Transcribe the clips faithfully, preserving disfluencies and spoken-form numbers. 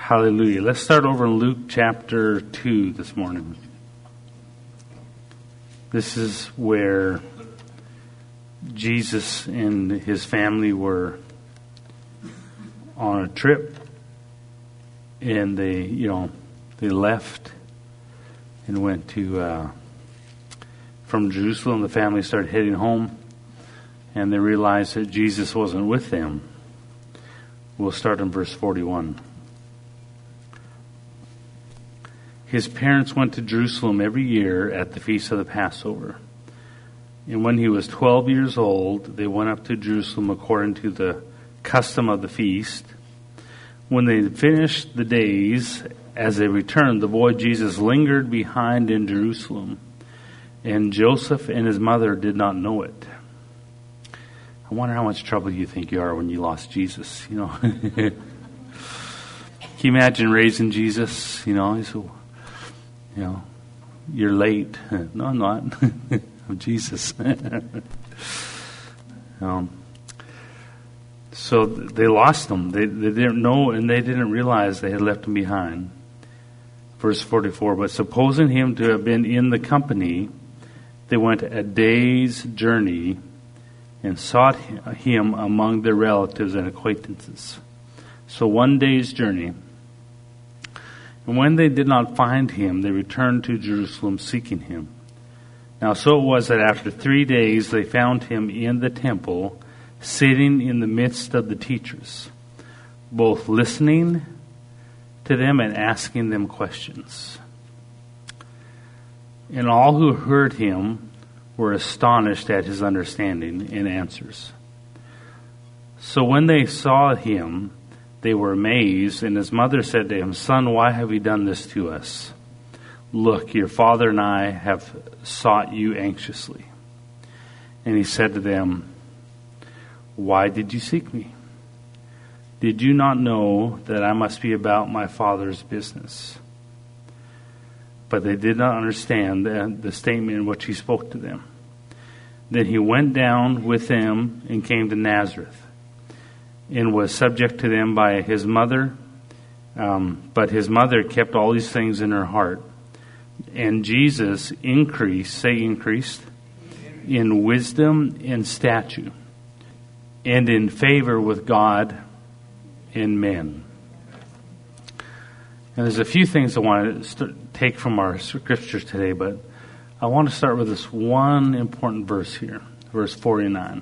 Hallelujah. Let's start over in Luke chapter two this morning. This is where Jesus and his family were on a trip, and they, you know, they left and went to, uh, from Jerusalem. The family started heading home, and they realized that Jesus wasn't with them. We'll start in verse forty-one. His parents went to Jerusalem every year at the feast of the Passover. And when he was twelve years old, they went up to Jerusalem according to the custom of the feast. When they had finished the days, as they returned, the boy Jesus lingered behind in Jerusalem, and Joseph and his mother did not know it. I wonder how much trouble you think you are when you lost Jesus, you know. Can you imagine raising Jesus, you know, he's, you know, you're late. No, I'm not. I'm Jesus. um, so they lost him. They, they didn't know, and they didn't realize they had left him behind. Verse forty-four, but supposing him to have been in the company, they went a day's journey and sought him among their relatives and acquaintances. So one day's journey. And when they did not find him, they returned to Jerusalem seeking him. Now so it was that after three days they found him in the temple, sitting in the midst of the teachers, both listening to them and asking them questions. And all who heard him were astonished at his understanding and answers. So when they saw him, they were amazed, and his mother said to him, Son, why have you done this to us? Look, your father and I have sought you anxiously. And he said to them, Why did you seek me? Did you not know that I must be about my Father's business? But they did not understand the, the statement in which he spoke to them. Then he went down with them and came to Nazareth, and was subject to them by his mother. Um, but his mother kept all these things in her heart. And Jesus increased, say increased, in wisdom and stature, and in favor with God and men. And there's a few things I want to st- take from our scriptures today, but I want to start with this one important verse here, verse forty-nine.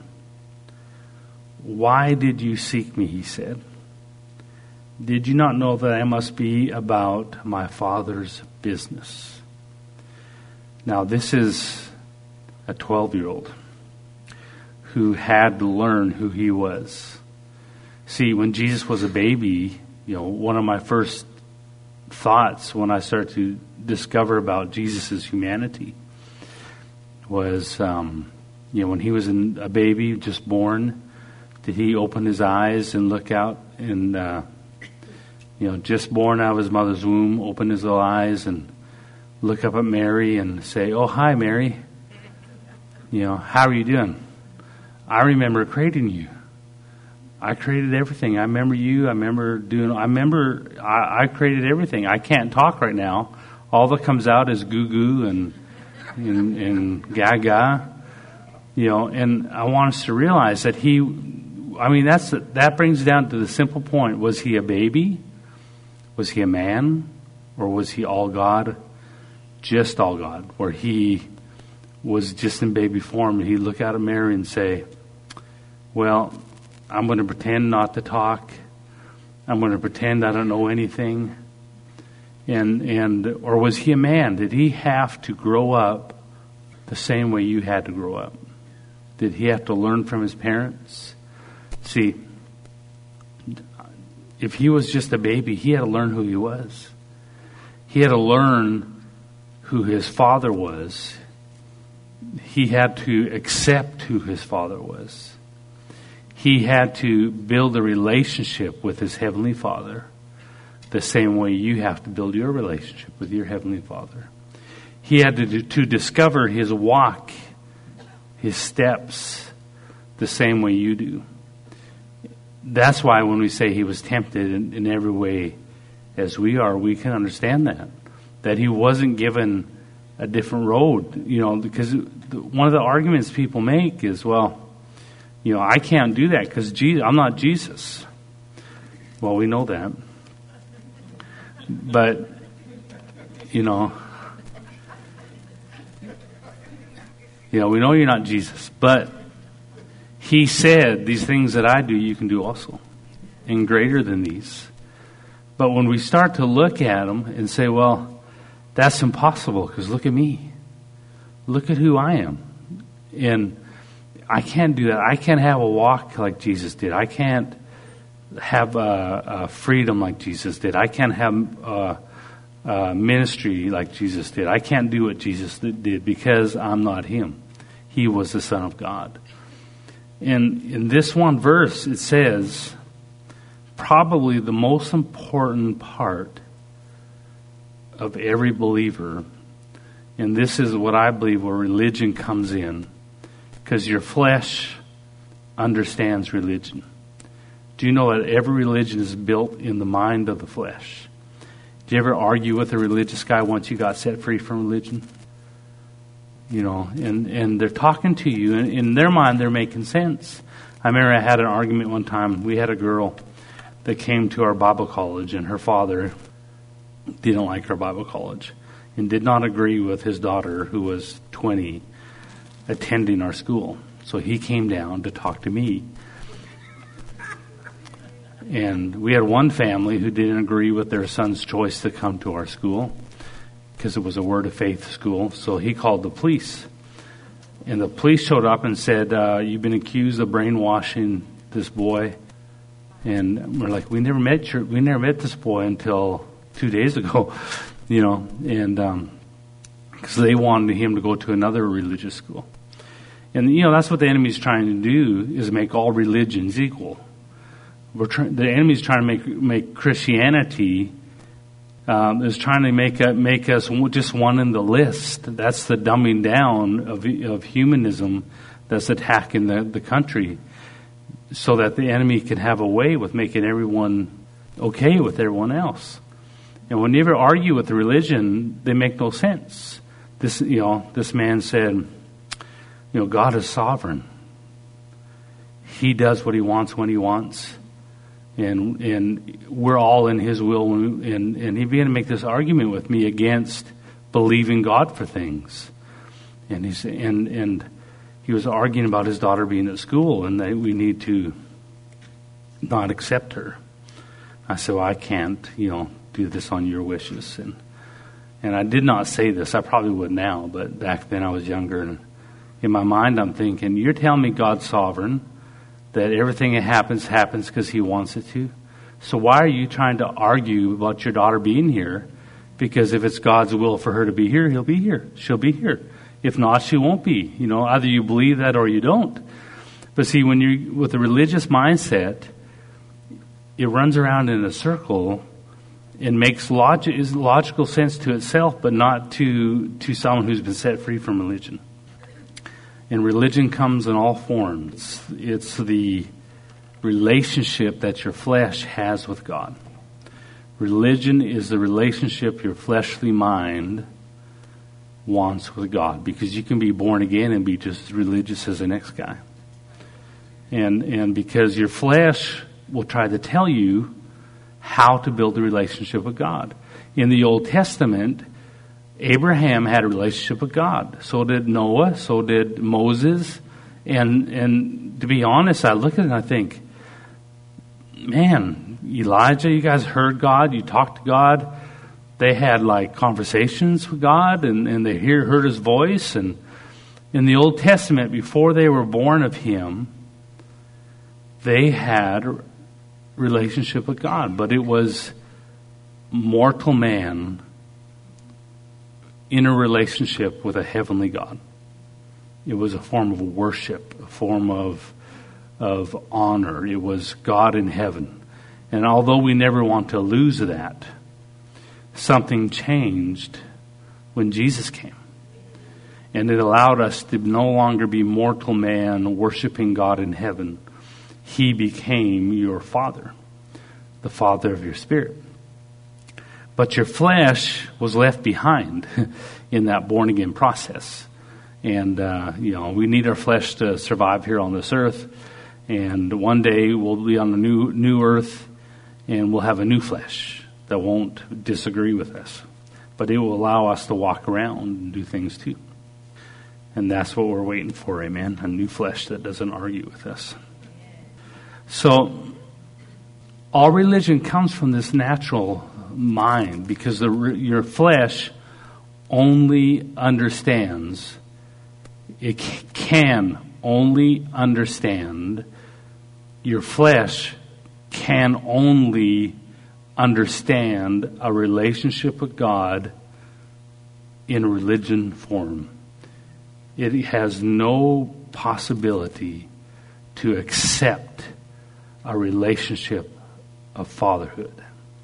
Why did you seek me, he said. Did you not know that I must be about my Father's business? Now, this is a twelve-year-old who had to learn who he was. See, when Jesus was a baby, you know, one of my first thoughts when I started to discover about Jesus' humanity was, um, you know, when he was in a baby, just born, did he open his eyes and look out and, uh, you know, just born out of his mother's womb, open his little eyes and look up at Mary and say, oh, hi, Mary. You know, how are you doing? I remember creating you. I created everything. I remember you. I remember doing, I remember I, I created everything. I can't talk right now. All that comes out is goo goo and, and, and gaga. You know, and I want us to realize that he, I mean, that's that brings down to the simple point. Was he a baby? Was he a man? Or was he all God? Just all God. Where he was just in baby form and he'd look out at Mary and say, well, I'm going to pretend not to talk. I'm going to pretend I don't know anything. And and or was he a man? Did he have to grow up the same way you had to grow up? Did he have to learn from his parents? See, if he was just a baby, he had to learn who he was. He had to learn who his father was. He had to accept who his father was. He had to build a relationship with his heavenly Father the same way you have to build your relationship with your heavenly Father. He had to, to discover his walk, his steps, the same way you do. That's why when we say he was tempted in, in every way as we are, we can understand that. That he wasn't given a different road, you know, because one of the arguments people make is, well, you know, I can't do that because I'm not Jesus. Well, we know that. But, you know, you know, we know you're not Jesus, but he said, these things that I do, you can do also, and greater than these. But when we start to look at them and say, well, that's impossible because look at me. Look at who I am. And I can't do that. I can't have a walk like Jesus did. I can't have a, a freedom like Jesus did. I can't have a, a ministry like Jesus did. I can't do what Jesus did because I'm not him. He was the Son of God. And in this one verse, it says, probably the most important part of every believer, and this is what I believe where religion comes in, because your flesh understands religion. Do you know that every religion is built in the mind of the flesh? Do you ever argue with a religious guy once you got set free from religion? You know, and, and they're talking to you, and in their mind they're making sense. I remember I had an argument one time. We had a girl that came to our Bible college, and her father didn't like our Bible college and did not agree with his daughter, who was twenty, attending our school. So he came down to talk to me. And we had one family who didn't agree with their son's choice to come to our school because it was a Word of Faith school. So he called the police. And the police showed up and said, uh, you've been accused of brainwashing this boy. And we're like, we never met your, we never met this boy until two days ago, you know, and um, because they wanted him to go to another religious school. And, you know, that's what the enemy's trying to do, is make all religions equal. We're try- the enemy's trying to make make Christianity, um, is trying to make uh, make us just one in the list. That's the dumbing down of of humanism that's attacking the, the country, so that the enemy can have a way with making everyone okay with everyone else. And when you ever argue with the religion, they make no sense. This, you know, this man said, you know, God is sovereign. He does what he wants when he wants. And and we're all in his will. And, and he began to make this argument with me against believing God for things. And he's and and he was arguing about his daughter being at school and that we need to not accept her. I said, well, I can't, you know, do this on your wishes. And and I did not say this. I probably would now, but back then I was younger. And in my mind I'm thinking, you're telling me God's sovereign, that everything that happens, happens because he wants it to. So why are you trying to argue about your daughter being here? Because if it's God's will for her to be here, he'll be here. She'll be here. If not, she won't be. You know, either you believe that or you don't. But see, when you're with a religious mindset, it runs around in a circle and makes logic, is logical sense to itself, but not to, to someone who's been set free from religion. And religion comes in all forms. It's the relationship that your flesh has with God. Religion is the relationship your fleshly mind wants with God, because you can be born again and be just as religious as the next guy. And and because your flesh will try to tell you how to build a relationship with God. In the Old Testament, Abraham had a relationship with God. So did Noah. So did Moses. And and to be honest, I look at it and I think, man, Elijah, you guys heard God. You talked to God. They had like conversations with God, and, and they hear, heard his voice. And in the Old Testament, before they were born of him, they had a relationship with God. But it was mortal man in a relationship with a heavenly God. It was a form of worship, a form of of honor. It was God in heaven. And although we never want to lose that, something changed when Jesus came. And it allowed us to no longer be mortal man worshiping God in heaven. He became your Father, the Father of your spirit. But your flesh was left behind in that born-again process. And, uh, you know, we need our flesh to survive here on this earth. And one day we'll be on a new new earth, and we'll have a new flesh that won't disagree with us. But it will allow us to walk around and do things too. And that's what we're waiting for, amen? A new flesh that doesn't argue with us. So, all religion comes from this natural mind, because the, your flesh only understands, it can only understand, your flesh can only understand a relationship with God in religion form. It has no possibility to accept a relationship of fatherhood.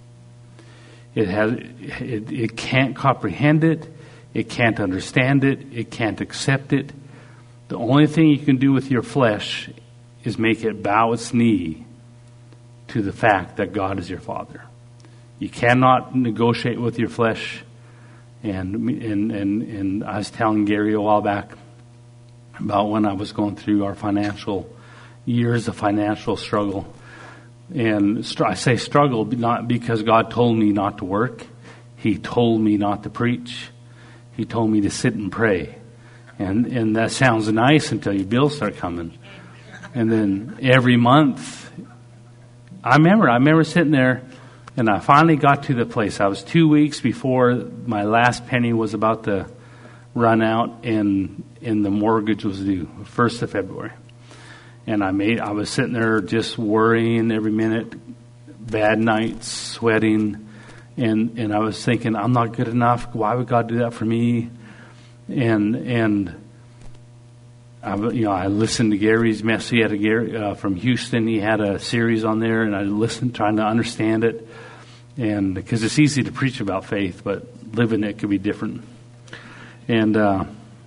It has, it, it can't comprehend it. It can't understand it. It can't accept it. The only thing you can do with your flesh is make it bow its knee to the fact that God is your father. You cannot negotiate with your flesh. And, and, and, and I was telling Gary a while back about when I was going through our financial years of financial struggle. And I say struggle not because God told me not to work. He told me not to preach. He told me to sit and pray. And and that sounds nice until your bills start coming. And then every month, I remember, I remember sitting there, and I finally got to the place. I was two weeks before my last penny was about to run out, and, and the mortgage was due, first of February. And I made, I was sitting there just worrying every minute, bad nights, sweating, and, and I was thinking, I'm not good enough. Why would God do that for me? And and I, you know, I listened to Gary's message. He had a Gary uh, from Houston. He had a series on there, and I listened, trying to understand it. And because it's easy to preach about faith, but living it could be different. And uh,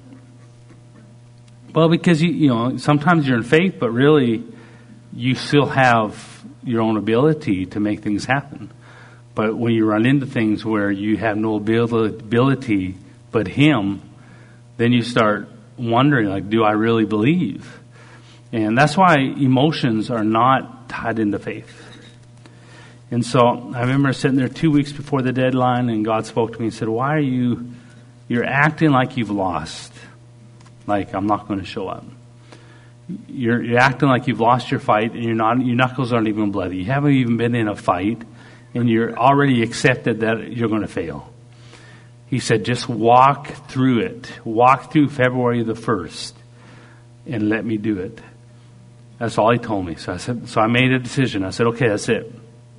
well, because you you know sometimes you're in faith, but really you still have your own ability to make things happen. But when you run into things where you have no ability but Him, then you start wondering, like, do I really believe? And that's why emotions are not tied into faith. And so I remember sitting there two weeks before the deadline, and God spoke to me and said, why are you, you're acting like you've lost. Like, I'm not going to show up. You're, you're acting like you've lost your fight, and you're not, your knuckles aren't even bloody. You haven't even been in a fight, and you're already accepted that you're going to fail. He said, just walk through it. Walk through February the first and let me do it. That's all he told me. So I said, so I made a decision. I said, okay, that's it.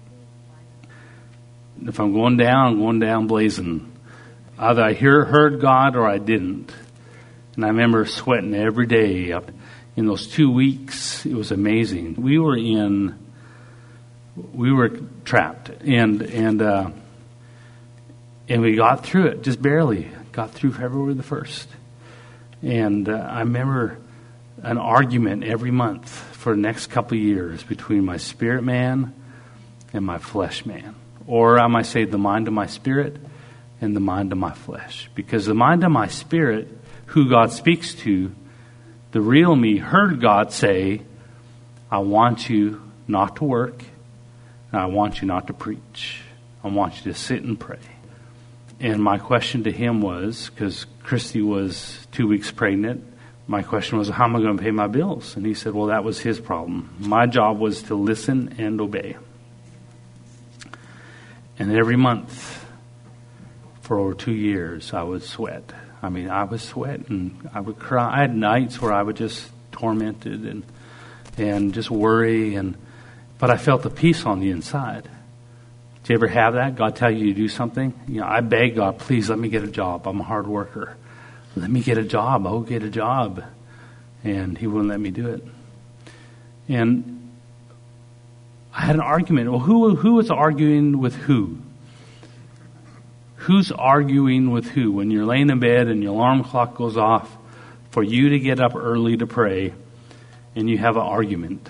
If I'm going down, I'm going down blazing. Either I hear, heard God or I didn't. And I remember sweating every day. In those two weeks, it was amazing. We were in, we were trapped. And, and, uh, And we got through it, just barely. Got through February the first. And uh, I remember an argument every month for the next couple of years between my spirit man and my flesh man. Or I might say the mind of my spirit and the mind of my flesh. Because the mind of my spirit, who God speaks to, the real me heard God say, I want you not to work, and I want you not to preach. I want you to sit and pray. And my question to him was, because Christy was two weeks pregnant, my question was, how am I going to pay my bills? And he said, well, that was his problem. My job was to listen and obey. And every month for over two years, I would sweat. I mean, I would sweat and I would cry. I had nights where I would just tormented and and just worry. and But I felt the peace on the inside. Did you ever have that? God tell you to do something? You know, I beg God, please let me get a job. I'm a hard worker. Let me get a job. I'll get a job. And he wouldn't let me do it. And I had an argument. Well, who who is arguing with who? Who's arguing with who? When you're laying in bed and your alarm clock goes off for you to get up early to pray and you have an argument.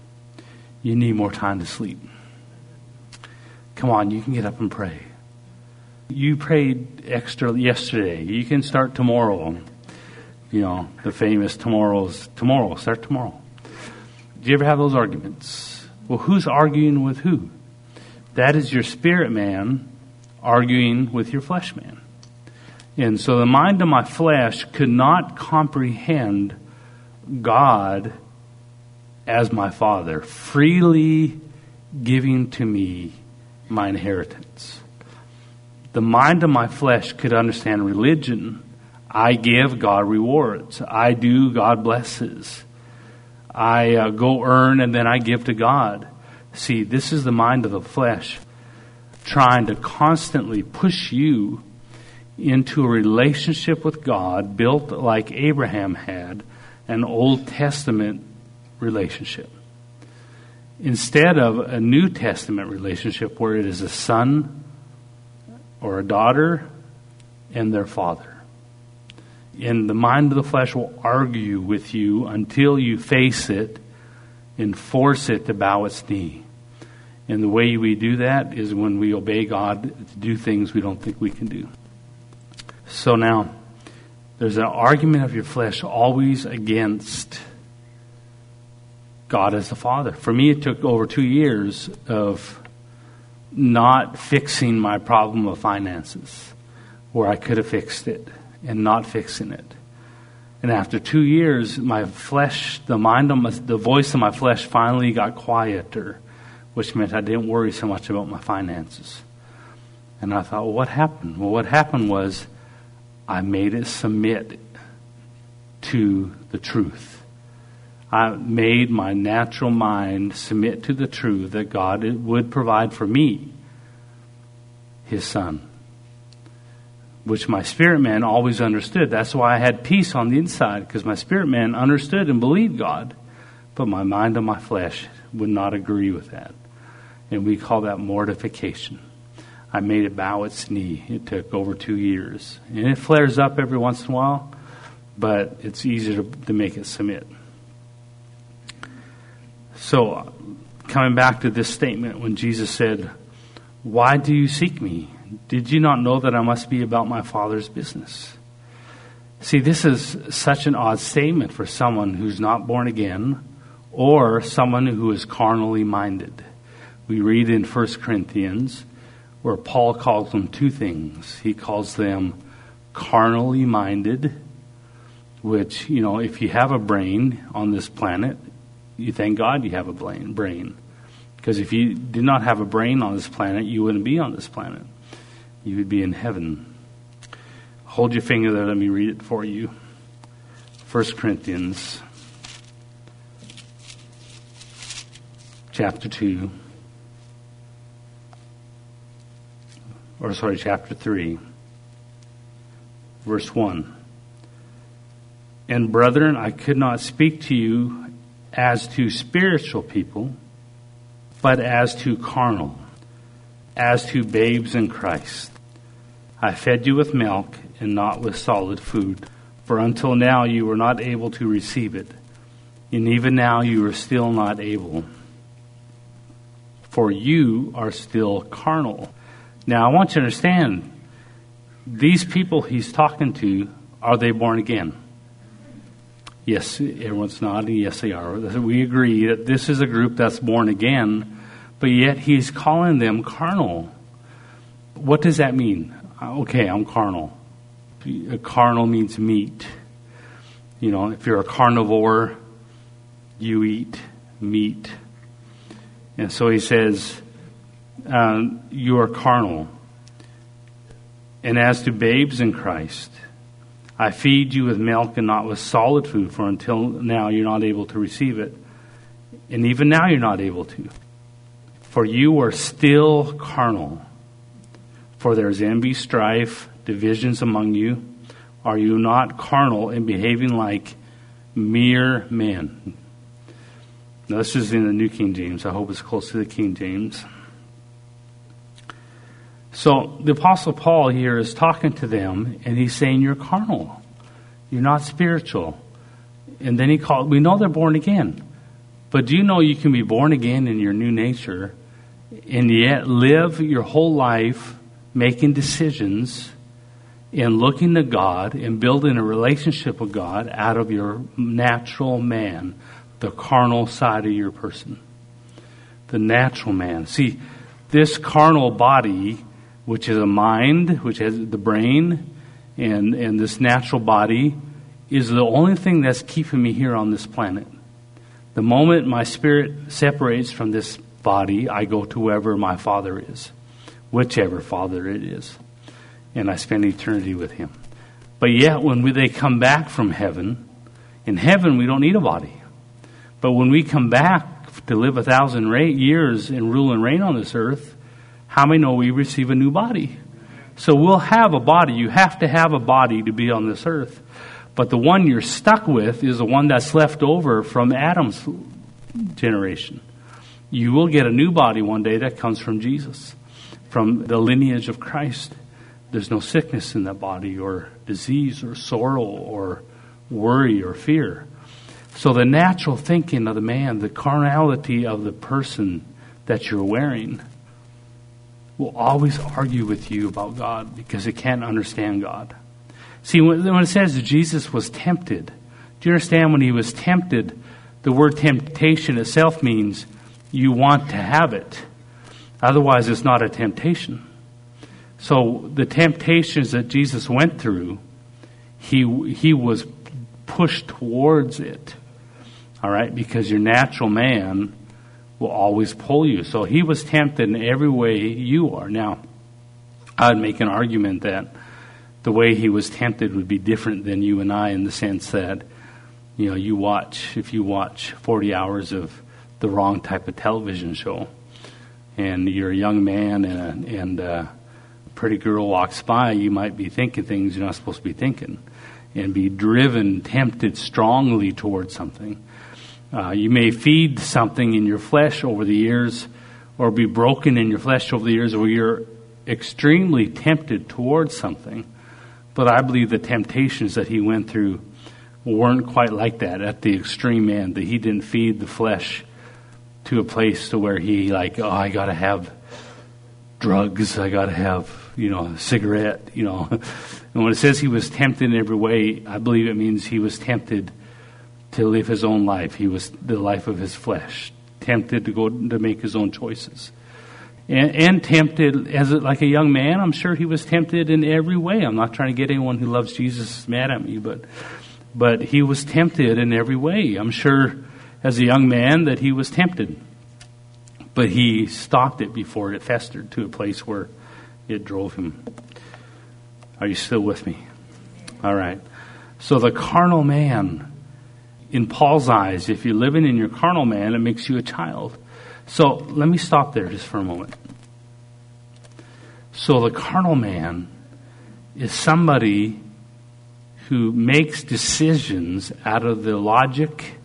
You need more time to sleep. Come on, you can get up and pray. You prayed extra yesterday. You can start tomorrow. You know, the famous tomorrow's tomorrow. Start tomorrow. Do you ever have those arguments? Well, who's arguing with who? That is your spirit man arguing with your flesh man. And so the mind of my flesh could not comprehend God as my Father, freely giving to me my inheritance. The mind of my flesh could understand religion. I give, God rewards. I do, God blesses. I uh, go earn and then I give to God. See, this is the mind of the flesh trying to constantly push you into a relationship with God built like Abraham had, an Old Testament relationship, instead of a New Testament relationship where it is a son or a daughter and their father. And the mind of the flesh will argue with you until you face it and force it to bow its knee. And the way we do that is when we obey God to do things we don't think we can do. So now, there's an argument of your flesh always against God as the Father. For me, it took over two years of not fixing my problem of finances, where I could have fixed it, and not fixing it. And after two years, my flesh, the mind of my, the voice of my flesh finally got quieter, which meant I didn't worry so much about my finances. And I thought, well, what happened? Well, what happened was I made it submit to the truth. I made my natural mind submit to the truth that God would provide for me, His Son, which my spirit man always understood. That's why I had peace on the inside, because my spirit man understood and believed God, but my mind and my flesh would not agree with that. And we call that mortification. I made it bow its knee. It took over two years. And it flares up every once in a while, but it's easier to, to make it submit. So, coming back to this statement when Jesus said, "Why do you seek me? Did you not know that I must be about my Father's business?" See, this is such an odd statement for someone who's not born again or someone who is carnally minded. We read in First Corinthians where Paul calls them two things. He calls them carnally minded, which, you know, if you have a brain on this planet, you thank God you have a brain. Because if you did not have a brain on this planet, you wouldn't be on this planet. You would be in heaven. Hold your finger there. Let me read it for you. First Corinthians chapter two. Or sorry, chapter three. Verse one. "And brethren, I could not speak to you as to spiritual people, but as to carnal, as to babes in Christ. I fed you with milk and not with solid food, for until now you were not able to receive it, and even now you are still not able, for you are still carnal." Now I want you to understand, these people he's talking to, are they born again? Yes, everyone's nodding. Yes, they are. We agree that this is a group that's born again, but yet he's calling them carnal. What does that mean? Okay, I'm carnal. Carnal means meat. You know, if you're a carnivore, you eat meat. And so he says, um, you are carnal. And as to babes in Christ, I feed you with milk and not with solid food, for until now you're not able to receive it. And even now you're not able to. For you are still carnal. For there is envy, strife, divisions among you. Are you not carnal and behaving like mere men? Now this is in the New King James. I hope it's close to the King James. So the Apostle Paul here is talking to them, and he's saying you're carnal. You're not spiritual. And then he called, we know they're born again. But do you know you can be born again in your new nature and yet live your whole life making decisions and looking to God and building a relationship with God out of your natural man, the carnal side of your person. The natural man. See, this carnal body, which is a mind, which has the brain, and, and this natural body, is the only thing that's keeping me here on this planet. The moment my spirit separates from this body, I go to wherever my Father is, whichever Father it is, and I spend eternity with Him. But yet, when we, they come back from heaven, in heaven we don't need a body. But when we come back to live a thousand ra- years and rule and reign on this earth, how many know we receive a new body? So we'll have a body. You have to have a body to be on this earth. But the one you're stuck with is the one that's left over from Adam's generation. You will get a new body one day that comes from Jesus, from the lineage of Christ. There's no sickness in that body, or disease, or sorrow, or worry, or fear. So the natural thinking of the man, the carnality of the person that you're wearing, will always argue with you about God because it can't understand God. See, when it says that Jesus was tempted, do you understand when he was tempted, the word temptation itself means you want to have it. Otherwise, it's not a temptation. So the temptations that Jesus went through, he he was pushed towards it. All right? Because your natural man will always pull you. So he was tempted in every way you are. Now, I would make an argument that the way he was tempted would be different than you and I, in the sense that, you know, you watch, if you watch forty hours of the wrong type of television show, and you're a young man and a, and a pretty girl walks by, you might be thinking things you're not supposed to be thinking, and be driven, tempted strongly towards something. Uh, you may feed something in your flesh over the years, or be broken in your flesh over the years, where you're extremely tempted towards something. But I believe the temptations that he went through weren't quite like that at the extreme end, that he didn't feed the flesh to a place to where he like, oh, I got to have drugs, I got to have, you know, a cigarette, you know. And when it says he was tempted in every way, I believe it means he was tempted to live his own life. He was the life of his flesh, tempted to go to make his own choices. And, and tempted, as a, like a young man, I'm sure he was tempted in every way. I'm not trying to get anyone who loves Jesus mad at me, but but he was tempted in every way. I'm sure as a young man that he was tempted. But he stopped it before it festered to a place where it drove him. Are you still with me? All right. So the carnal man, in Paul's eyes, if you're living in your carnal man, it makes you a child. So let me stop there just for a moment. So the carnal man is somebody who makes decisions out of the logic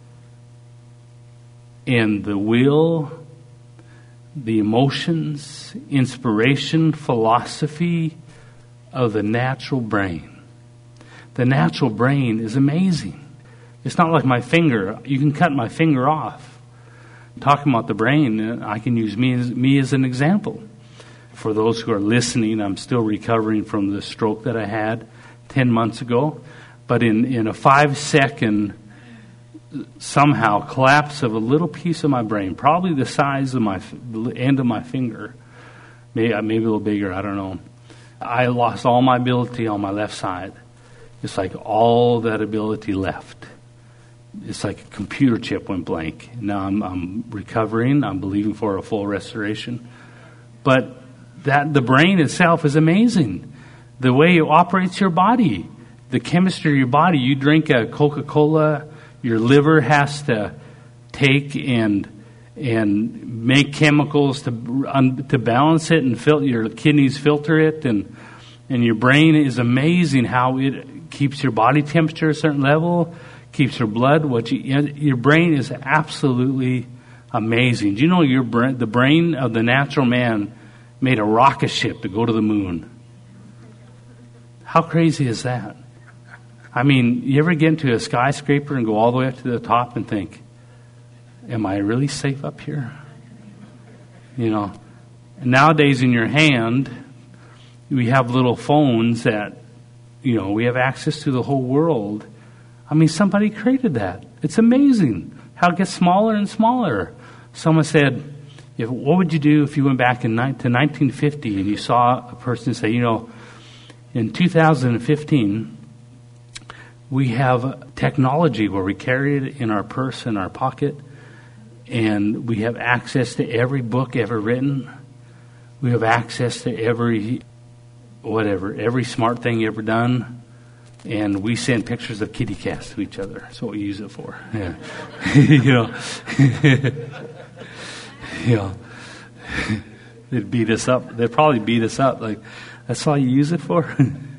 and the will, the emotions, inspiration, philosophy of the natural brain. The natural brain is amazing. It's not like my finger. You can cut my finger off. Talking about the brain, I can use me as, me as an example. For those who are listening, I'm still recovering from the stroke that I had ten months ago. But in, in a five-second, somehow, collapse of a little piece of my brain, probably the size of my the end of my finger, maybe, maybe a little bigger, I don't know. I lost all my ability on my left side. It's like all that ability left. It's like a computer chip went blank. Now I'm, I'm recovering. I'm believing for a full restoration. But that the brain itself is amazing. The way it operates your body, the chemistry of your body. You drink a Coca-Cola, your liver has to take and and make chemicals to um, to balance it, and fil- your kidneys filter it, and and your brain is amazing how it keeps your body temperature a certain level. Keeps your blood. What you, your brain is absolutely amazing. Do you know your brain, the brain of the natural man made a rocket ship to go to the moon? How crazy is that? I mean, you ever get into a skyscraper and go all the way up to the top and think, am I really safe up here? You know, nowadays in your hand, We have little phones that, you know, we have access to the whole world. I mean, somebody created that. It's amazing how it gets smaller and smaller. Someone said, if, what would you do if you went back in to nineteen fifty and you saw a person say, you know, in two thousand fifteen, we have technology where we carry it in our purse, in our pocket, and we have access to every book ever written. We have access to every, whatever, every smart thing ever done. And we send pictures of kitty cats to each other. That's what we use it for. Yeah. you know. you know. They'd beat us up. They'd probably beat us up. Like, that's all you use it for?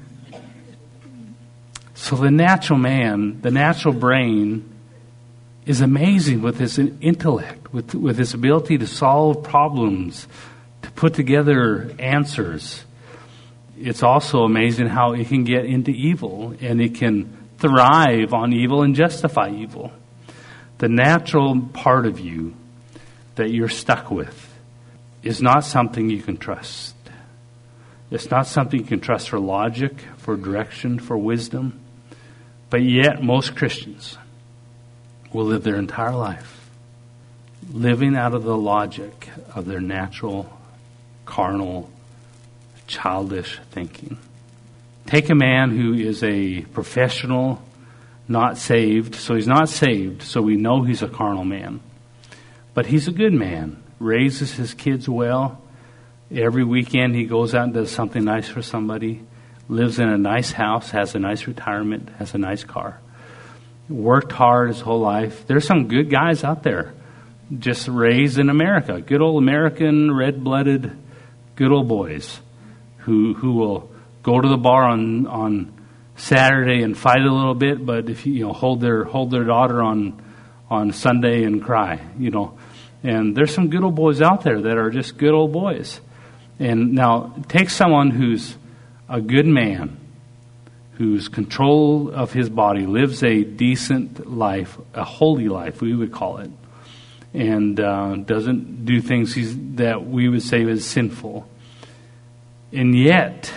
So the natural man, the natural brain, is amazing with his intellect, with, with his ability to solve problems, to put together answers. It's also amazing how it can get into evil, and it can thrive on evil and justify evil. The natural part of you that you're stuck with is not something you can trust. It's not something you can trust for logic, for direction, for wisdom. But yet, most Christians will live their entire life living out of the logic of their natural, carnal, childish thinking. Take a man who is a professional, not saved. So he's not saved, so we know he's a carnal man. But he's a good man, raises his kids well. Every weekend he goes out and does something nice for somebody, lives in a nice house, has a nice retirement, has a nice car. Worked hard his whole life. There's some good guys out there, just raised in America. Good old American, red-blooded, good old boys who who will go to the bar on, on Saturday and fight a little bit, but if you, you know hold their hold their daughter on on Sunday and cry, you know. And there's some good old boys out there that are just good old boys. And now take someone who's a good man, who's control of his body, lives a decent life, a holy life, we would call it, and uh, doesn't do things he's, that we would say is sinful. And yet,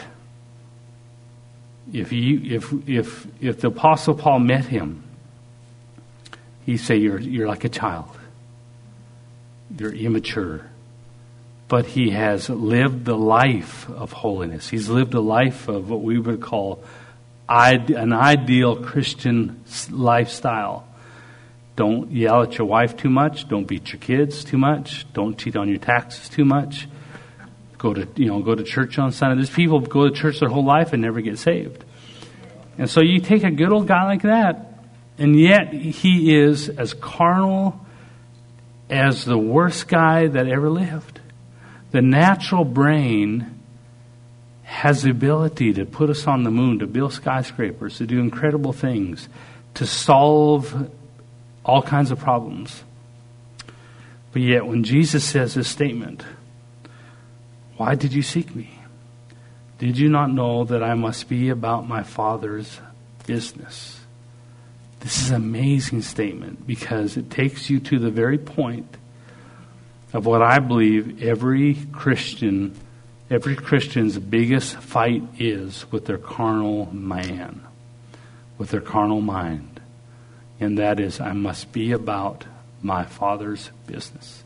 if you, if if if the Apostle Paul met him, he'd say you're you're like a child, you're immature. But he has lived the life of holiness. He's lived a life of what we would call an ideal Christian lifestyle. Don't yell at your wife too much. Don't beat your kids too much. Don't cheat on your taxes too much. Go to you know go to church on Sunday. There's people who go to church their whole life and never get saved. And so you take a good old guy like that, and yet he is as carnal as the worst guy that ever lived. The natural brain has the ability to put us on the moon, to build skyscrapers, to do incredible things, to solve all kinds of problems. But yet when Jesus says this statement, "Why did you seek me? Did you not know that I must be about my Father's business?" This is an amazing statement because it takes you to the very point of what I believe every Christian, every Christian's biggest fight is with their carnal man, with their carnal mind. And that is, I must be about my Father's business.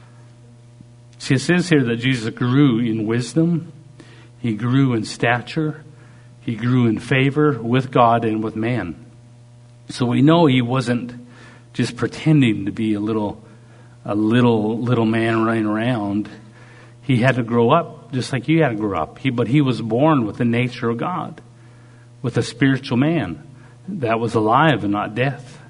See, it says here that Jesus grew in wisdom, he grew in stature, he grew in favor with God and with man. So we know he wasn't just pretending to be a little a little little man running around. He had to grow up just like you had to grow up. He, but he was born with the nature of God, with a spiritual man that was alive and not death.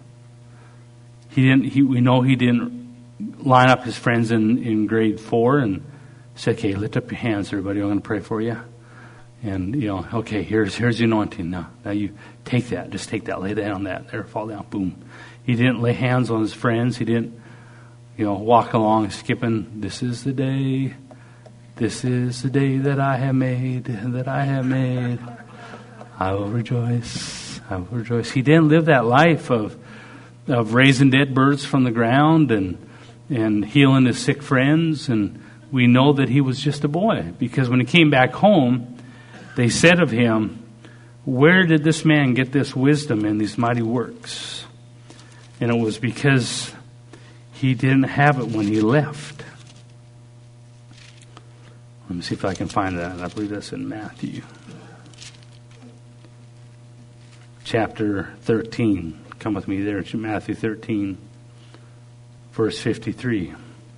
He didn't. He, we know he didn't line up his friends in, in grade four and say, "Okay, lift up your hands, everybody. I'm going to pray for you." And you know, okay, here's here's the anointing. Now, now you take that. Just take that. Lay that on that. There, fall down. Boom. He didn't lay hands on his friends. He didn't. You know, walk along skipping, "This is the day, this is the day that I have made, that I have made. I will rejoice, I will rejoice." He didn't live that life of of raising dead birds from the ground and and healing his sick friends. And we know that he was just a boy because when he came back home, They said of him, where did this man get this wisdom and these mighty works? And it was because he didn't have it when he left. Let me see if I can find that. I believe that's in Matthew. Chapter thirteen. Come with me there. It's Matthew thirteen, verse fifty-three.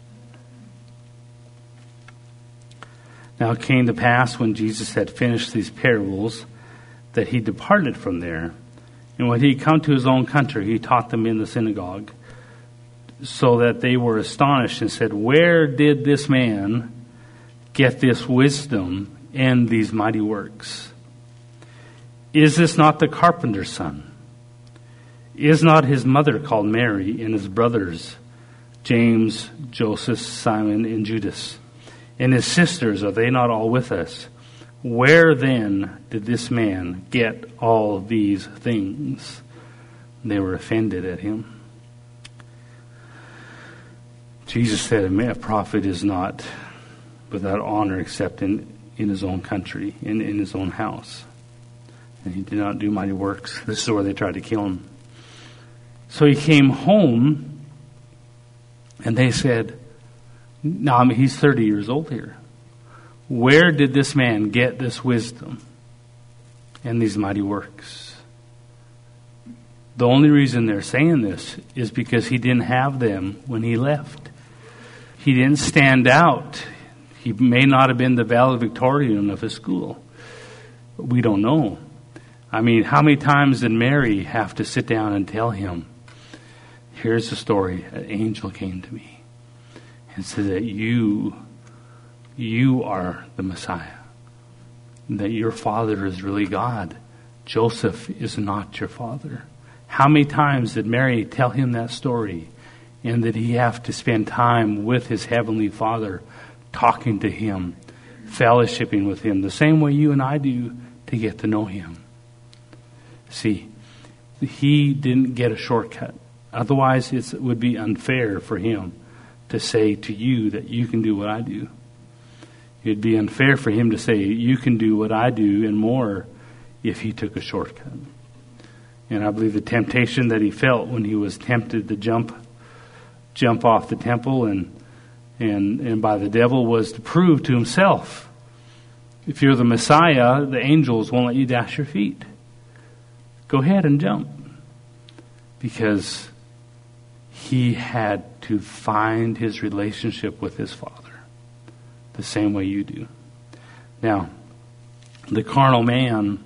Now it came to pass when Jesus had finished these parables that he departed from there. And when he come to his own country, he taught them in the synagogue, so that they were astonished and said, where did this man get this wisdom and these mighty works? Is this not the carpenter's son? Is not his mother called Mary, and his brothers James, Joseph, Simon, and Judas? And his sisters, are they not all with us? Where then did this man get all these things? They were offended at him. Jesus said, a prophet is not without honor except in, in his own country, in, in his own house. And he did not do mighty works. This is where they tried to kill him. So he came home, and they said, now, I mean, he's thirty years old here. Where did this man get this wisdom and these mighty works? The only reason they're saying this is because he didn't have them when he left. He didn't stand out. He may not have been the valedictorian of his school. We don't know. I mean, how many times did Mary have to sit down and tell him, here's the story, an angel came to me and said that you, you are the Messiah, that your father is really God. Joseph is not your father. How many times did Mary tell him that story, and did he have to spend time with his heavenly Father, talking to him, fellowshipping with him, the same way you and I do to get to know him? See, he didn't get a shortcut. Otherwise, it's, it would be unfair for him to say to you that you can do what I do. It'd be unfair for him to say you can do what I do and more if he took a shortcut. And I believe the temptation that he felt when he was tempted to jump jump off the temple and and and by the devil was to prove to himself, if you're the Messiah, the angels won't let you dash your feet. Go ahead and jump. Because he had to find his relationship with his Father the same way you do. Now, the carnal man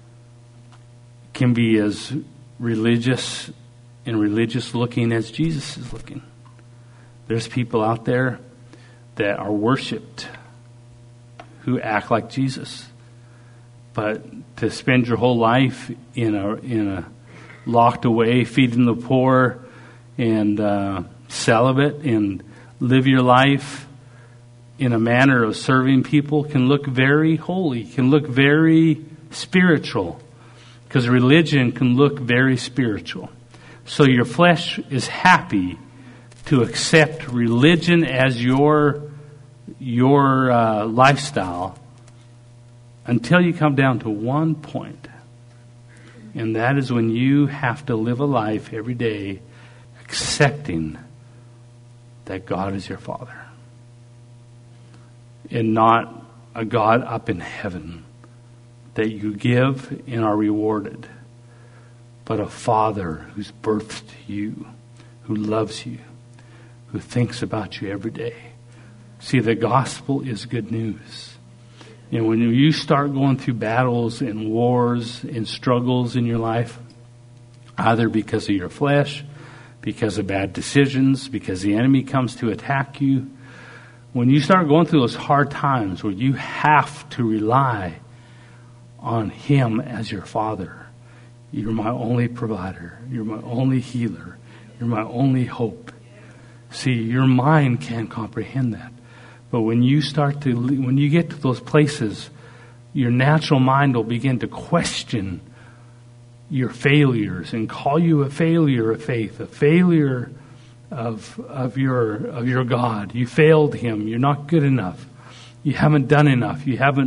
can be as religious and religious looking as Jesus is looking. There's people out there that are worshipped who act like Jesus. But to spend your whole life in a in a locked away, feeding the poor, and uh, celibate, and live your life in a manner of serving people can look very holy, can look very spiritual, because religion can look very spiritual. So your flesh is happy to accept religion as your your uh, lifestyle until you come down to one point. And that is when you have to live a life every day accepting that God is your Father. And not a God up in heaven that you give and are rewarded, but a Father who's birthed you, who loves you, who thinks about you every day. See, the gospel is good news. And when you start going through battles and wars and struggles in your life, either because of your flesh, because of bad decisions, because the enemy comes to attack you, when you start going through those hard times where you have to rely on Him as your Father, you're my only provider, you're my only healer, you're my only hope. See, your mind can't comprehend that. But when you start to, when you get to those places, your natural mind will begin to question your failures and call you a failure of faith, a failure of of your of your God. You failed Him. You're not good enough. You haven't done enough. You haven't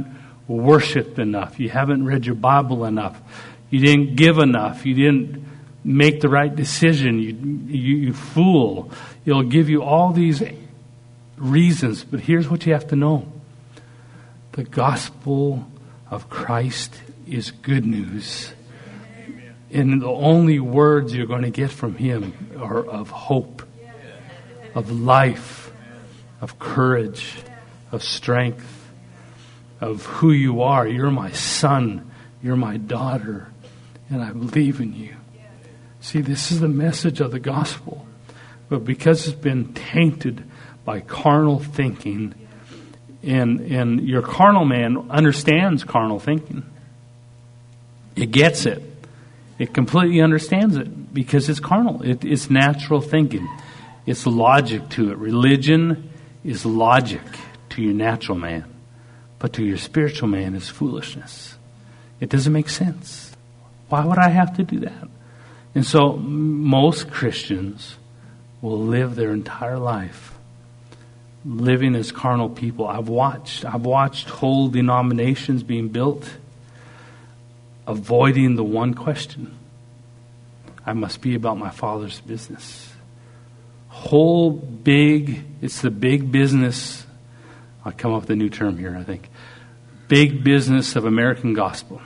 worshiped enough. You haven't read your Bible enough. You didn't give enough. You didn't make the right decision. You, you, you fool. It'll give you all these reasons. But here's what you have to know. The gospel of Christ is good news. And the only words you're going to get from Him are of hope, of life, of courage, of strength, of who you are. You're my son. You're my daughter. And I believe in you. See, this is the message of the gospel. But because it's been tainted by carnal thinking, and, and your carnal man understands carnal thinking. It gets it. It completely understands it because it's carnal. It, it's natural thinking. It's logic to it. Religion is logic to your natural man. But to your spiritual man is foolishness. It doesn't make sense. Why would I have to do that? And so most Christians will live their entire life living as carnal people. I've watched, I've watched whole denominations being built avoiding the one question. I must be about my Father's business. Whole big, it's the big business. I'll come up with a new term here, I think. Big business of American gospel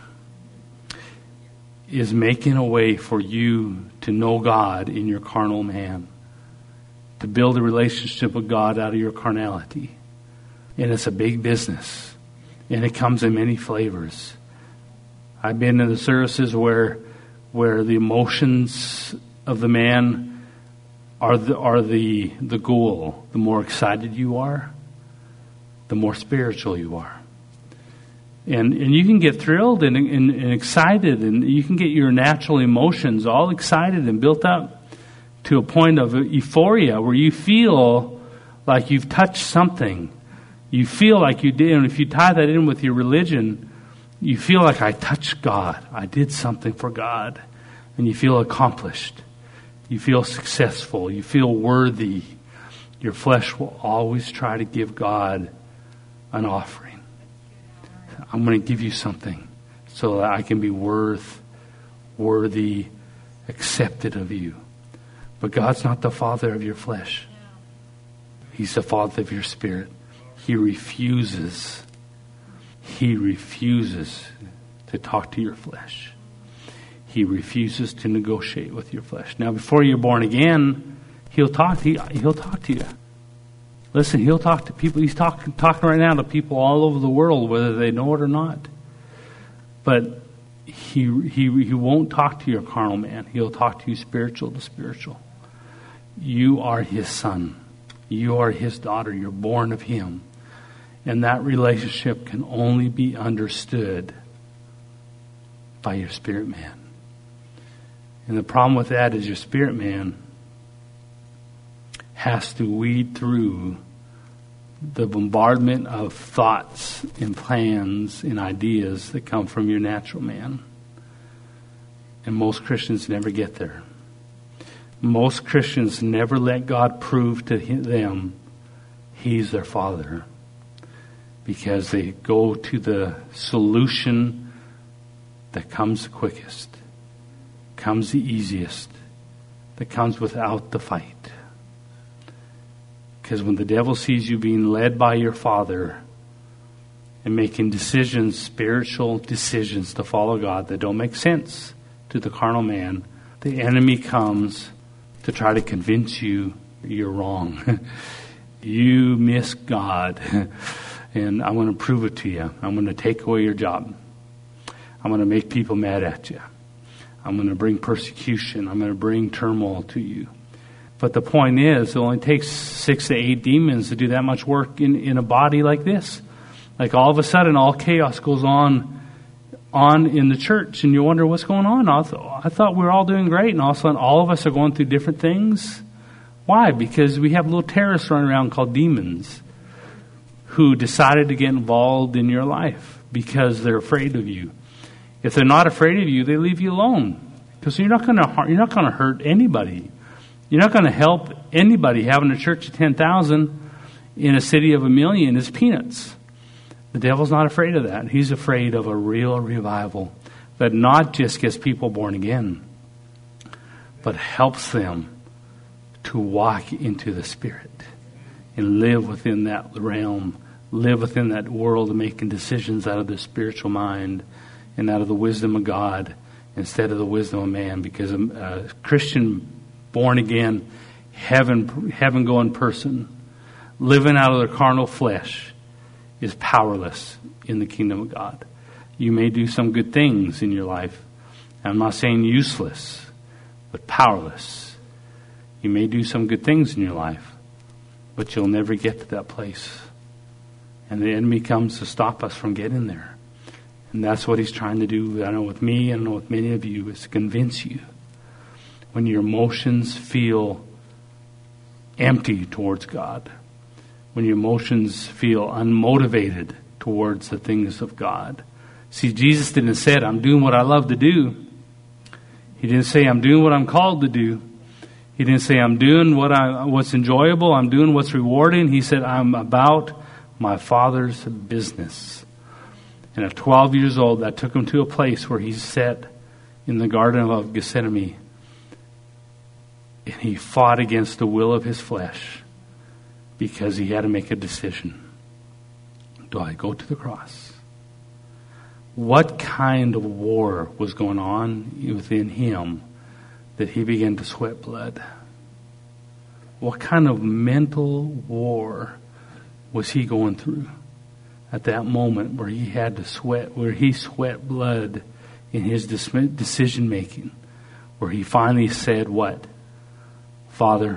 is making a way for you to know God in your carnal man, to build a relationship with God out of your carnality. And it's a big business. And it comes in many flavors. I've been in the services where where the emotions of the man are the are the, the goal. The more excited you are, the more spiritual you are. And and you can get thrilled and, and, and excited, and you can get your natural emotions all excited and built up to a point of euphoria where you feel like you've touched something. You feel like you did, and if you tie that in with your religion, you feel like I touched God. I did something for God. And you feel accomplished. You feel successful. You feel worthy. Your flesh will always try to give God an offering. I'm going to give you something so that I can be worth, worthy, accepted of you. But God's not the Father of your flesh. He's the Father of your spirit. He refuses He refuses to talk to your flesh. He refuses to negotiate with your flesh. Now, before you're born again, He'll talk to you. He'll talk to you. Listen, He'll talk to people. He's talking talking right now to people all over the world, whether they know it or not. But He He He won't talk to your carnal man. He'll talk to you spiritual to spiritual. You are His son. You are His daughter. You're born of Him. And that relationship can only be understood by your spirit man. And the problem with that is your spirit man has to weed through the bombardment of thoughts and plans and ideas that come from your natural man. And most Christians never get there. Most Christians never let God prove to them He's their Father, because they go to the solution that comes the quickest, comes the easiest, that comes without the fight. Because when the devil sees you being led by your Father and making decisions, spiritual decisions to follow God that don't make sense to the carnal man, the enemy comes to try to convince you you're wrong. You miss God. And I'm going to prove it to you. I'm going to take away your job. I'm going to make people mad at you. I'm going to bring persecution. I'm going to bring turmoil to you. But the point is, it only takes six to eight demons to do that much work in, in a body like this. Like all of a sudden, all chaos goes on on in the church. And you wonder what's going on. I thought, I thought we were all doing great. And all of a sudden, all of us are going through different things. Why? Because we have little terrorists running around called demons, who decided to get involved in your life because they're afraid of you. If they're not afraid of you, they leave you alone, because you're not going to you're not going to hurt anybody. You're not going to help anybody. Having a church of ten thousand in a city of a million is peanuts. The devil's not afraid of that. He's afraid of a real revival that not just gets people born again, but helps them to walk into the Spirit and live within that realm, live within that world of making decisions out of the spiritual mind and out of the wisdom of God instead of the wisdom of man. Because a, a Christian born again, heaven, heaven going person, living out of their carnal flesh, is powerless in the kingdom of God. You may do some good things in your life. I'm not saying useless, but powerless. You may do some good things in your life, but you'll never get to that place. And the enemy comes to stop us from getting there. And that's what he's trying to do, I know with me and I know with many of you, is to convince you. When your emotions feel empty towards God, when your emotions feel unmotivated towards the things of God. See, Jesus didn't say, I'm doing what I love to do. He didn't say, I'm doing what I'm called to do. He didn't say, I'm doing what I, what's enjoyable. I'm doing what's rewarding. He said, I'm about my Father's business. And at twelve years old, that took him to a place where he sat in the Garden of Gethsemane. And he fought against the will of his flesh because he had to make a decision. Do I go to the cross? What kind of war was going on within him that he began to sweat blood? What kind of mental war was he going through at that moment where he had to sweat, where he sweat blood in his decision making, where he finally said what? Father,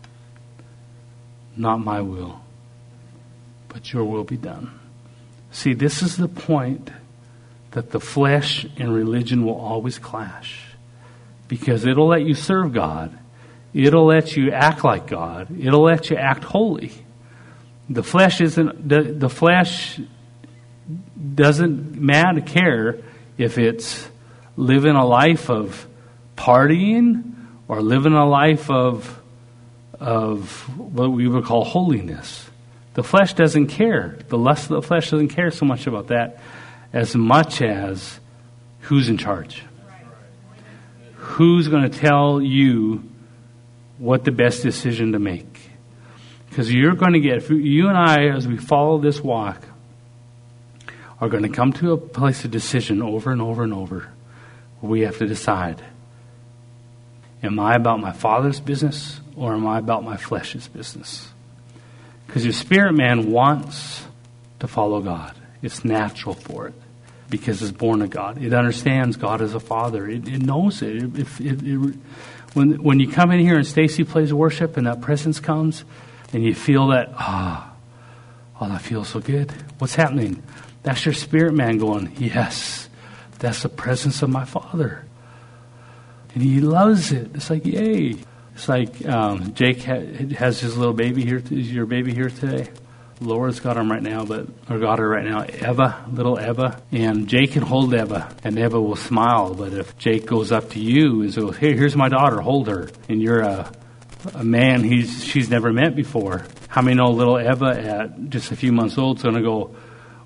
not my will, but your will be done. See, this is the point that the flesh and religion will always clash. Because it'll let you serve God. It'll let you act like God. It'll let you act holy. The flesh isn't, the, the flesh doesn't matter, care if it's living a life of partying or living a life of of what we would call holiness. The flesh doesn't care. The lust of the flesh doesn't care so much about that as much as who's in charge. Who's going to tell you what the best decision to make? Because you're going to get, you and I, as we follow this walk, are going to come to a place of decision over and over and over where we have to decide, am I about my Father's business or am I about my flesh's business? Because your spirit man wants to follow God. It's natural for it because it's born of God. It understands God as a Father. It, it knows it. It, it, it, it. When, when you come in here and Stacy plays worship and that presence comes and you feel that, ah, oh, that feels so good. What's happening? That's your spirit man going, yes, that's the presence of my Father. And he loves it. It's like, yay. It's like um, Jake ha- has his little baby here. Is your baby here today? Laura's got him right now, but or got her right now. Eva, little Eva. And Jake can hold Eva, and Eva will smile. But if Jake goes up to you and says, hey, here's my daughter, hold her. And you're a, a man he's she's never met before. How many know little Eva at just a few months old is going to go,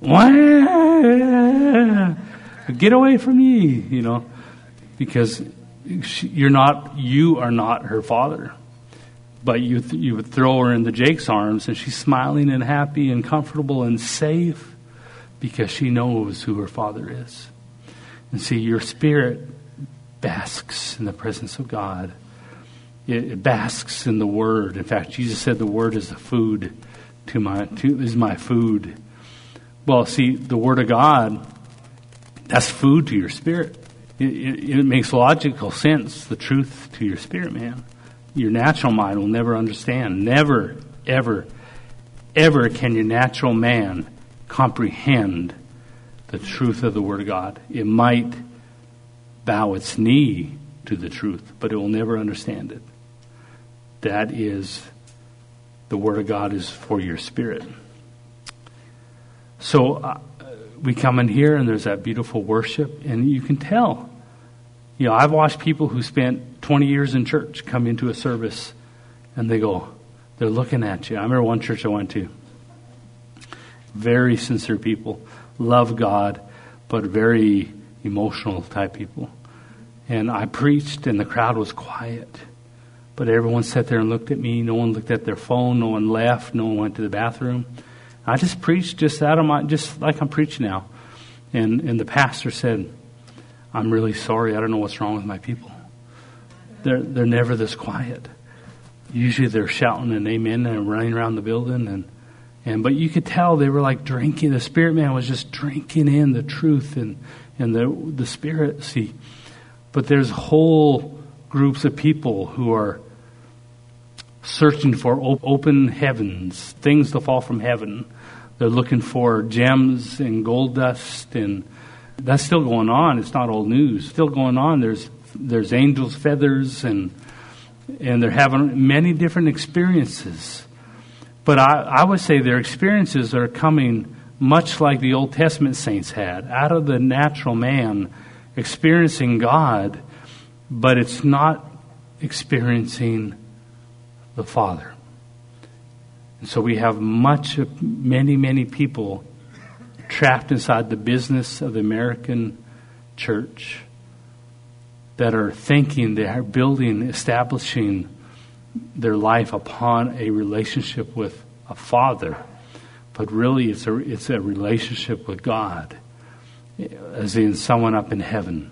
wah, get away from me, you know, because you're not, you are not her father. But you th- you would throw her into Jake's arms and she's smiling and happy and comfortable and safe because she knows who her father is. And see, your spirit basks in the presence of God. It, it basks in the Word. In fact, Jesus said the Word is the food to my to, is my food. Well, see, the Word of God, that's food to your spirit. It, it, it makes logical sense, the truth to your spirit, man. Your natural mind will never understand. Never, ever, ever can your natural man comprehend the truth of the Word of God. It might bow its knee to the truth, but it will never understand it. That is, the Word of God is for your spirit. So uh, we come in here and there's that beautiful worship, and you can tell. You know, I've watched people who spent twenty years in church come into a service and they go, they're looking at you. I remember one church I went to, Very sincere people. Love God, but very emotional type people. And I preached and the crowd was quiet. But everyone sat there and looked at me. No one looked at their phone. No one left. No one went to the bathroom. I just preached just out of my, just like I'm preaching now. And and the pastor said, I'm really sorry. I don't know what's wrong with my people. They're they're never this quiet. Usually they're shouting and amen and running around the building. And, and but you could tell they were like drinking. The spirit man was just drinking in the truth and, and the the spirit. See, but there's whole groups of people who are searching for op- open heavens, things to fall from heaven. They're looking for gems and gold dust, and that's still going on. It's not old news. Still going on. There's there's angels' feathers, and and they're having many different experiences. But I, I would say their experiences are coming much like the Old Testament saints had, out of the natural man experiencing God, but it's not experiencing the Father. And so we have much, many, many people trapped inside the business of the American church that are thinking they are building, establishing their life upon a relationship with a Father, but really it's a it's a relationship with God, as in someone up in heaven.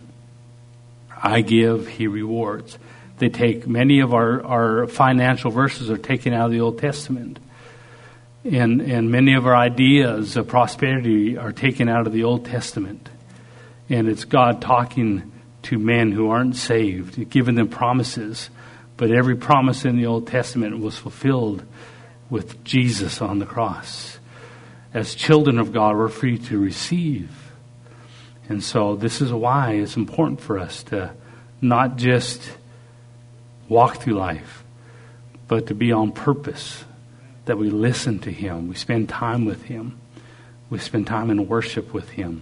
I give, He rewards. They take many of our, our financial verses are taken out of the Old Testament. And and many of our ideas of prosperity are taken out of the Old Testament. And it's God talking to men who aren't saved, giving them promises. But every promise in the Old Testament was fulfilled with Jesus on the cross. As children of God, we're free to receive. And so this is why it's important for us to not just walk through life, but to be on purpose, that we listen to Him. We spend time with Him. We spend time in worship with Him.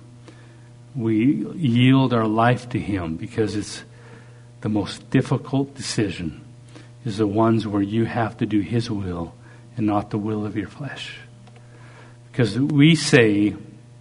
We yield our life to Him, because it's the most difficult decision is the ones where you have to do His will and not the will of your flesh. Because we say,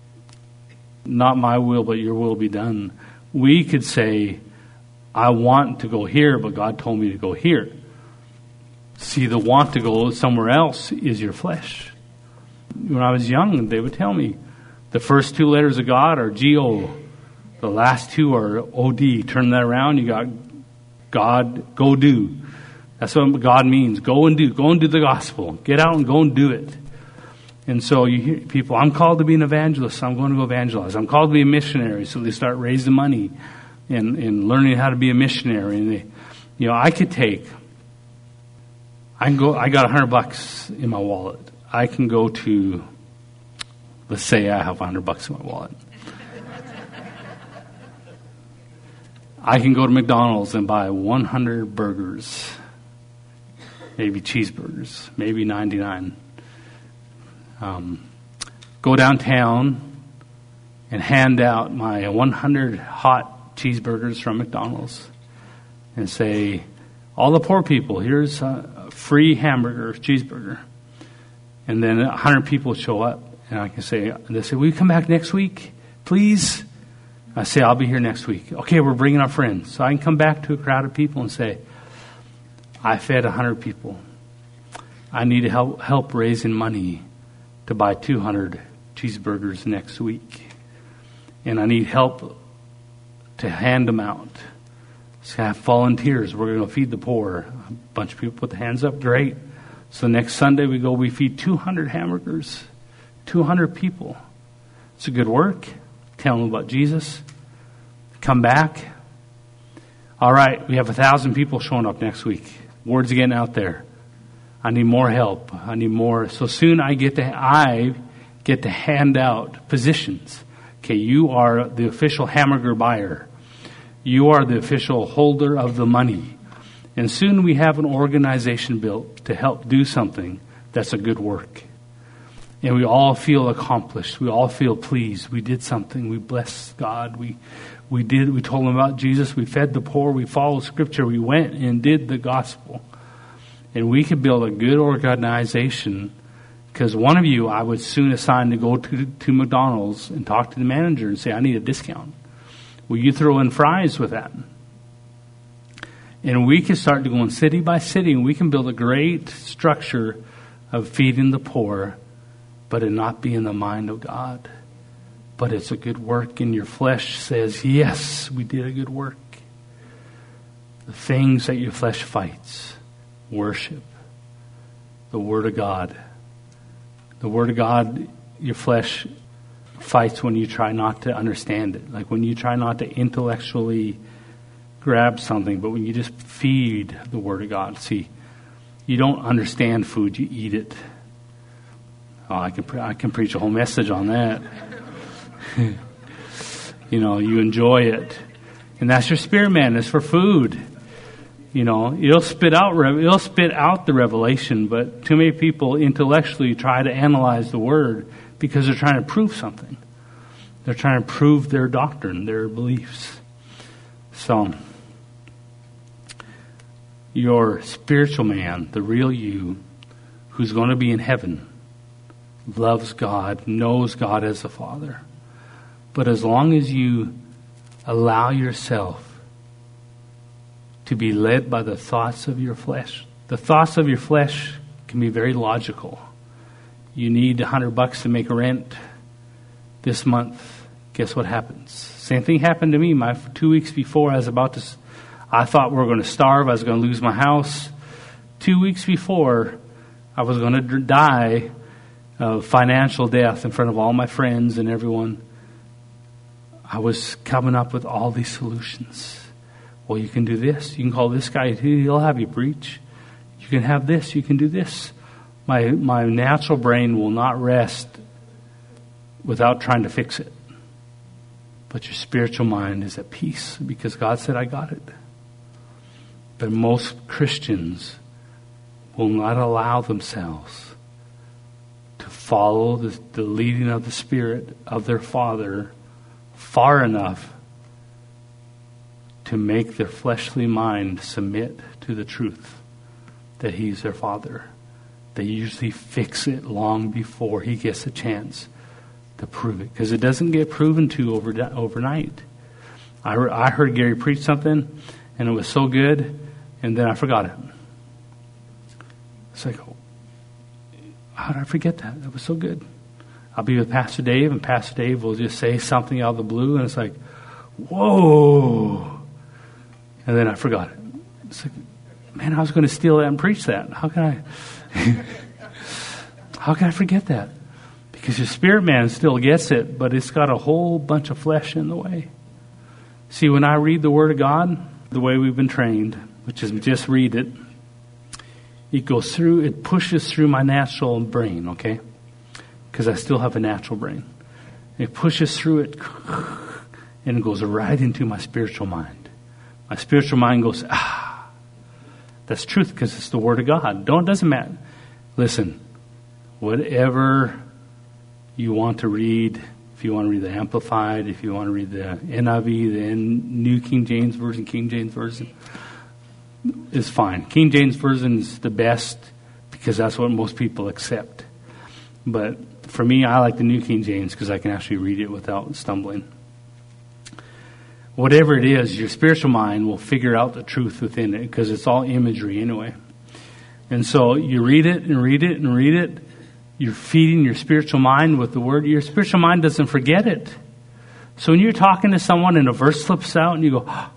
not my will, but your will be done. We could say, I want to go here, but God told me to go here. See, the want to go somewhere else is your flesh. When I was young, they would tell me, the first two letters of God are G O. The last two are O D. Turn that around, you got God, go do. That's what God means. Go and do. Go and do the gospel. Get out and go and do it. And so you hear people, I'm called to be an evangelist, so I'm going to go evangelize. I'm called to be a missionary, so they start raising money and, and learning how to be a missionary. And they, you know, I could take, I can go, I got a hundred bucks in my wallet. I can go to, let's say I have a hundred bucks in my wallet. I can go to McDonald's and buy one hundred burgers, maybe cheeseburgers, maybe ninety-nine. Um, go downtown and hand out my one hundred hot cheeseburgers from McDonald's and say, all the poor people, here's a free hamburger, cheeseburger. And then one hundred people show up, and I can say, they say, will you come back next week, please? I say, I'll be here next week. Okay, we're bringing our friends. So I can come back to a crowd of people and say, I fed one hundred people. I need help, help raising money to buy two hundred cheeseburgers next week. And I need help to hand them out. So I have volunteers. We're going to feed the poor. A bunch of people put their hands up. Great. So next Sunday we go, we feed two hundred hamburgers. two hundred people. It's a good work. Tell them about Jesus. Come back. All right, we have a thousand people showing up next week. Word's getting out there. I need more help. I need more. So soon I get to I get to hand out positions. Okay, you are the official hamburger buyer. You are the official holder of the money. And soon we have an organization built to help do something that's a good work. And we all feel accomplished. We all feel pleased. We did something. We blessed God. We we did. We told them about Jesus. We fed the poor. We followed Scripture. We went and did the gospel. And we could build a good organization Because one of you I would soon assign to go to, to McDonald's and talk to the manager and say, I need a discount. Will you throw in fries with that? And we can start going city by city, and we can build a great structure of feeding the poor, but it not be in the mind of God. But it's a good work, and your flesh says, yes, we did a good work. The things that your flesh fights, worship, the Word of God. The Word of God, your flesh fights when you try not to understand it. Like when you try not to intellectually grab something, but when you just feed the Word of God. See, you don't understand food, you eat it. Oh, I can pre- I can preach a whole message on that. You know, you enjoy it. And that's your spirit man, it's for food. You know, it'll spit out it'll spit out the revelation, but too many people intellectually try to analyze the Word because they're trying to prove something. They're trying to prove their doctrine, their beliefs. So, your spiritual man, the real you, who's going to be in heaven, loves God, knows God as the Father. But as long as you allow yourself to be led by the thoughts of your flesh, the thoughts of your flesh can be very logical. You need a hundred bucks to make a rent this month. Guess what happens? Same thing happened to me. My two weeks before, I was about to. I thought we were going to starve. I was going to lose my house. Two weeks before, I was going to die of financial death in front of all my friends and everyone. I was coming up with all these solutions. Well, you can do this. You can call this guy. He'll have you preach. You can have this. You can do this. My my natural brain will not rest without trying to fix it. But your spiritual mind is at peace because God said, I got it. But most Christians will not allow themselves to follow the, the leading of the Spirit of their Father far enough to make their fleshly mind submit to the truth that He's their Father. They usually fix it long before He gets a chance to prove it, because it doesn't get proven to over, overnight. I, I heard Gary preach something, and it was so good, and then I forgot it. It's like, oh, how did I forget that? That was so good. I'll be with Pastor Dave, and Pastor Dave will just say something out of the blue, and it's like, whoa. And then I forgot it. It's like, man, I was going to steal that and preach that. How can I? How can I forget that? Because your spirit man still gets it, but it's got a whole bunch of flesh in the way. See, when I read the Word of God, the way we've been trained, which is just read it, it goes through, it pushes through my natural brain, okay? Because I still have a natural brain. It pushes through it, and it goes right into my spiritual mind. My spiritual mind goes, ah, that's truth because it's the Word of God. Don't, it doesn't matter. Listen, whatever you want to read, if you want to read the Amplified, if you want to read the N I V, the New King James Version, King James Version, is fine. King James Version is the best because that's what most people accept. But for me, I like the New King James because I can actually read it without stumbling. Whatever it is, your spiritual mind will figure out the truth within it because it's all imagery anyway. And so you read it and read it and read it. You're feeding your spiritual mind with the Word. Your spiritual mind doesn't forget it. So when you're talking to someone and a verse slips out and you go, oh,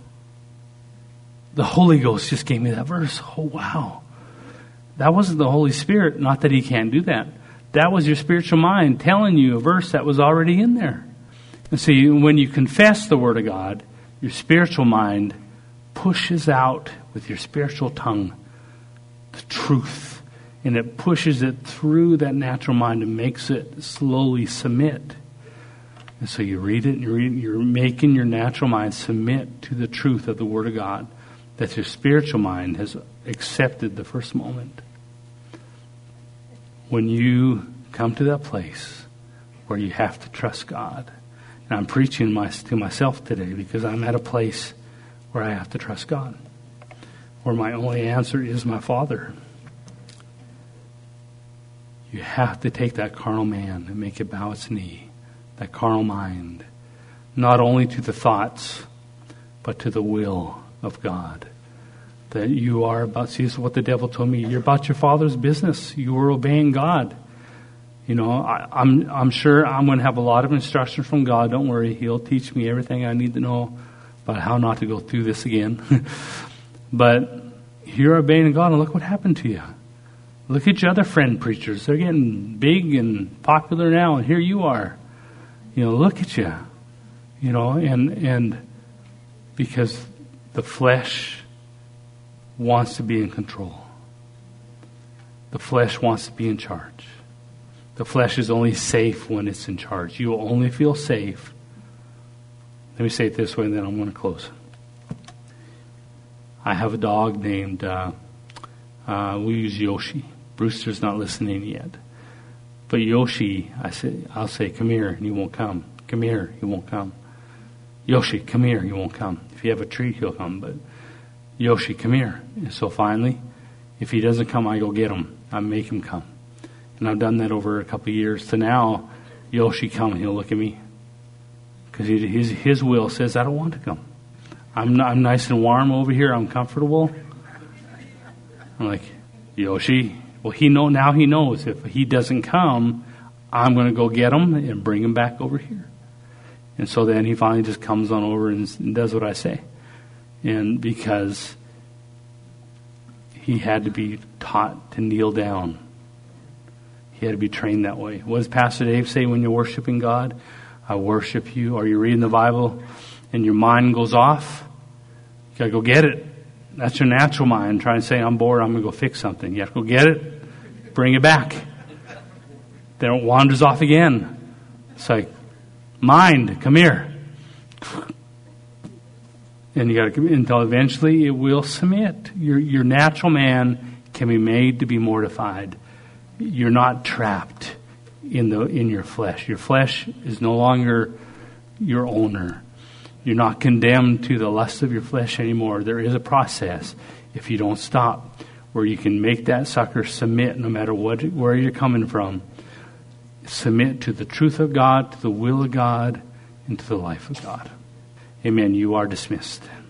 the Holy Ghost just gave me that verse. Oh, wow. That wasn't the Holy Spirit. Not that He can't do that. That was your spiritual mind telling you a verse that was already in there. And see, when you confess the Word of God, your spiritual mind pushes out with your spiritual tongue the truth. And it pushes it through that natural mind and makes it slowly submit. And so you read it and you read it, you're making your natural mind submit to the truth of the Word of God that your spiritual mind has accepted the first moment. When you come to that place where you have to trust God, and I'm preaching my, to myself today because I'm at a place where I have to trust God, where my only answer is my Father. You have to take that carnal man and make it bow its knee, that carnal mind, not only to the thoughts, but to the will of God. That you are about, see, this is what the devil told me, you're about your father's business. You are obeying God. You know, I, I'm I'm sure I'm going to have a lot of instruction from God. Don't worry, He'll teach me everything I need to know about how not to go through this again. But you're obeying God, and look what happened to you. Look at your other friend preachers. They're getting big and popular now, and here you are. You know, look at you. You know, and and because the flesh wants to be in control. The flesh wants to be in charge. The flesh is only safe when it's in charge. You will only feel safe. Let me say it this way, and then I'm going to close. I have a dog named, uh, uh, we use Yoshi. Brewster's not listening yet. But Yoshi, I say, I'll say, come here, and he won't come. Come here, he won't come. Yoshi, come here, he won't come. If you have a treat, he'll come. But Yoshi, come here. And so finally, if he doesn't come, I go get him. I make him come. And I've done that over a couple of years. To now, Yoshi come, and he'll look at me. Because his, his will says, I don't want to come. I'm, I'm nice and warm over here. I'm comfortable. I'm like, Yoshi. Well, he know now he knows if he doesn't come, I'm going to go get him and bring him back over here. And so then he finally just comes on over and, and does what I say. And because he had to be taught to kneel down. He had to be trained that way. What does Pastor Dave say when you're worshiping God? I worship you. Are you reading the Bible and your mind goes off? You got to go get it. That's your natural mind trying to say, I'm bored, I'm going to go fix something. You have to go get it, bring it back. Then it wanders off again. It's like, mind, come here. And you got to, until eventually it will submit. Your, your natural man can be made to be mortified. You're not trapped in the in your flesh. Your flesh is no longer your owner. You're not condemned to the lust of your flesh anymore. There is a process, if you don't stop, where you can make that sucker submit no matter what where you're coming from. Submit to the truth of God, to the will of God, and to the life of God. Amen. You are dismissed.